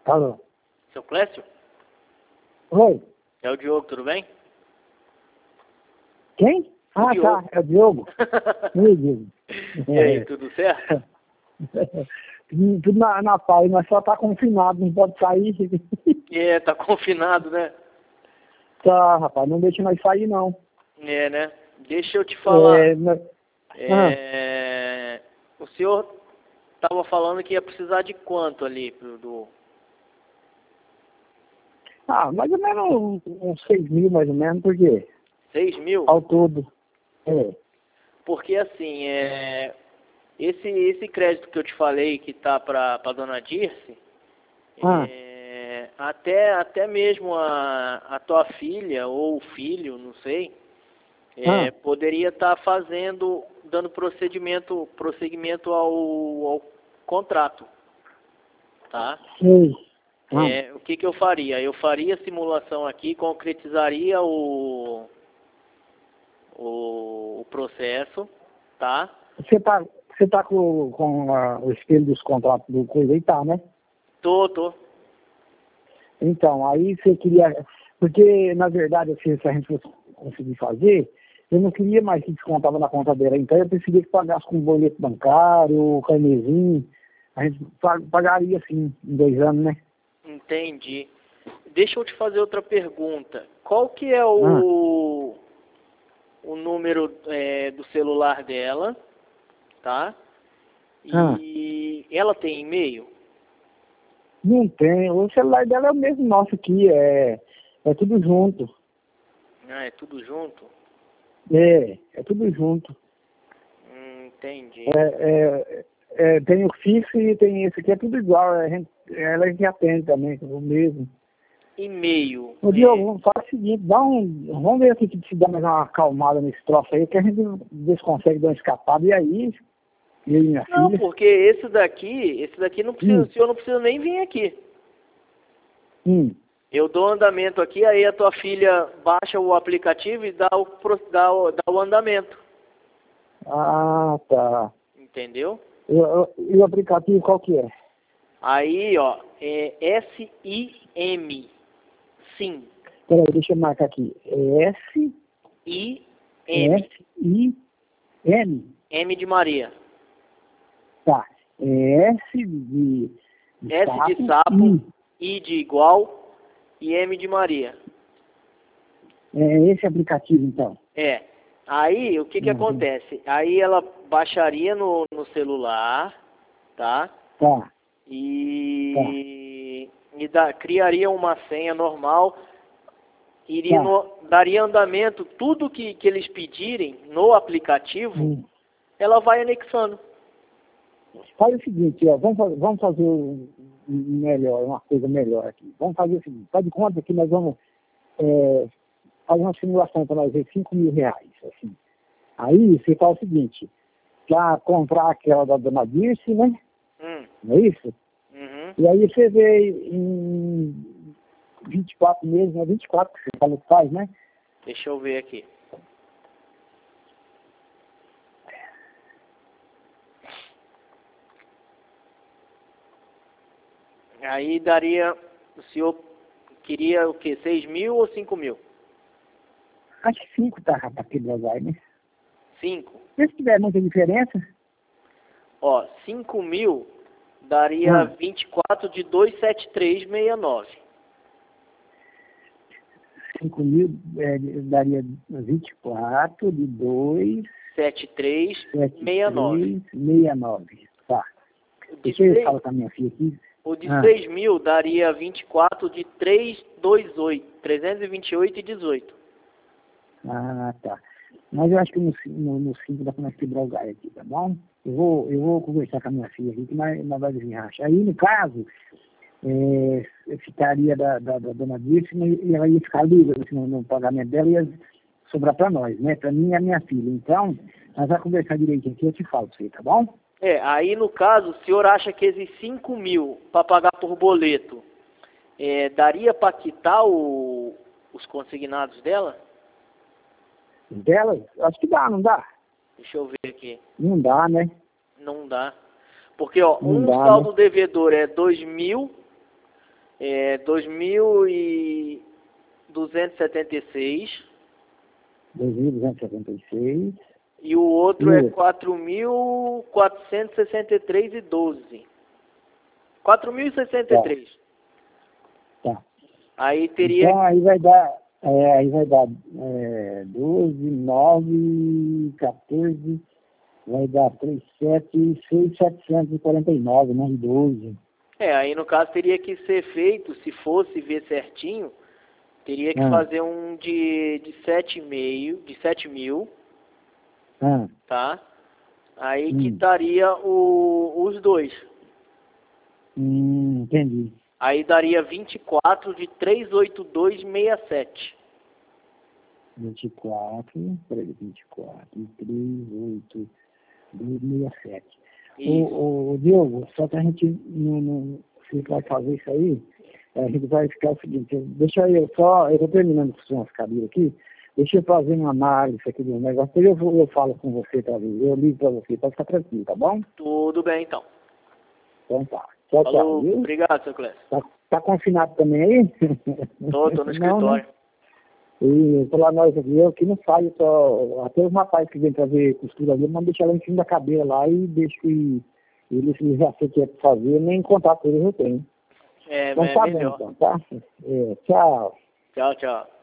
Alô? Seu Clécio? Oi? É o Diogo, tudo bem? Quem? Ah, Diogo. tá, é o Diogo. Oi, Diogo. E aí, tudo certo? Tudo na paz, mas só tá confinado, não pode sair. Tá confinado, né? Tá, rapaz, não deixa nós sair, não. Né? Deixa eu te falar. O senhor tava falando que ia precisar de quanto ali do... Mais ou menos uns 6 mil, mais ou menos, por quê? 6 mil? Ao todo. Porque assim, esse crédito que eu te falei que tá pra dona Dirce, até mesmo a tua filha ou o filho, não sei, poderia estar dando prosseguimento ao contrato, tá? Sim. O que eu faria? Eu faria a simulação aqui, concretizaria o processo, tá? Você tá com o espelho dos contratos do coisa aí, tá, né? Tô. Então, aí você queria... Porque, na verdade, assim, se a gente fosse conseguir fazer, eu não queria mais que descontava na conta dela. Então, eu preferia que pagasse com boleto bancário, carnezinho. A gente pagaria, assim, em 2 anos, né? Entendi. Deixa eu te fazer outra pergunta. Qual que é o número do celular dela, tá? E ela tem e-mail? Não tem. O celular dela é o mesmo nosso aqui, é tudo junto. É tudo junto? É tudo junto. Entendi. Tem o fixo e tem esse aqui, é tudo igual. Ela que atende também, é o mesmo. E-mail. Ô, Diogo, faz o seguinte, vamos ver aqui se dá mais uma acalmada nesse troço aí, que a gente vê se consegue dar uma escapada. E aí, eu e minha Não, filha... porque esse daqui não precisa, o senhor não precisa nem vir aqui. Eu dou andamento aqui, aí a tua filha baixa o aplicativo e dá o andamento. Ah, tá. Entendeu? E o aplicativo qual que é? Aí, ó, é S-I-M. Sim. Peraí, deixa eu marcar aqui. I-M. S-I-M. M de Maria. Tá. S de sapo, I de igual e M de Maria. É esse aplicativo, então. Aí, o que acontece? Aí ela baixaria no celular, tá? Tá. Criaria uma senha normal, daria andamento, tudo que eles pedirem no aplicativo, ela vai anexando. Faz o seguinte, ó, vamos fazer uma coisa melhor aqui. Vamos fazer o seguinte, faz de conta que nós vamos fazer uma simulação para nós ver 5 mil reais, assim. Aí você faz o seguinte, para comprar aquela da dona Dirce, né? Não é isso? E aí você vê em 24 meses, né? 24 que você falou que faz, né? Deixa eu ver aqui. Aí daria, o senhor queria o quê? 6 mil ou 5 mil? Acho que 5 tá, rapaz, que legal, né? 5? Se tiver muita diferença... 5 mil daria 24 de 273,69. 5 mil daria 24 de 273,69. Tá. Deixa eu falar com a minha filha aqui. O de 6 mil daria 24 de 328,18. Ah, tá. Mas eu acho que no 5 dá para nós quebrar o galho aqui, tá bom? Eu vou conversar com a minha filha aqui, que nós vamos desenracha. Aí, no caso, ficaria da dona Dirce e ela ia ficar livre, no pagamento dela ia sobrar para nós, né? Para mim e a minha filha. Então, nós vamos conversar direitinho aqui, eu te falo pra você, tá bom? Aí no caso, o senhor acha que esses 5 mil para pagar por boleto, daria para quitar os consignados dela? Dela? Acho que dá, não dá? Deixa eu ver aqui. Não dá, né? Não dá. Porque, saldo devedor é 2 mil 2.276. 2.276. E o outro é 4.463,12. 4.063. Tá. Aí teria... Então aí vai dar 12, 9, 14, vai dar 3, 7, 6, 749, não 12. Aí no caso teria que ser feito, se fosse ver certinho, teria que fazer um de 7,5, de 7 mil, tá? Aí quitaria os dois. Entendi. Aí daria 24 de 382,67. 24, peraí, 24, 382,67. O Diogo, só que a gente não se vai fazer isso aí, a gente vai ficar o seguinte, deixa eu tô terminando com umas cabines aqui, deixa eu fazer uma análise aqui do negócio, depois eu falo com você pra ver, eu ligo pra você, pode ficar tranquilo, tá bom? Tudo bem, então. Então tá. Tchau, Falou, viu? obrigado, seu Clécio. Tá confinado também aí? Tô no escritório. Não, né? E pela nós aqui, eu que não saio, até os rapazes que vêm fazer costura ali, mas deixa ela em cima da cadeira lá e deixo que eles já sei o que é pra fazer, nem contato com eles eu tenho. Então tá bom, então, tá? Tchau. Tchau, tchau.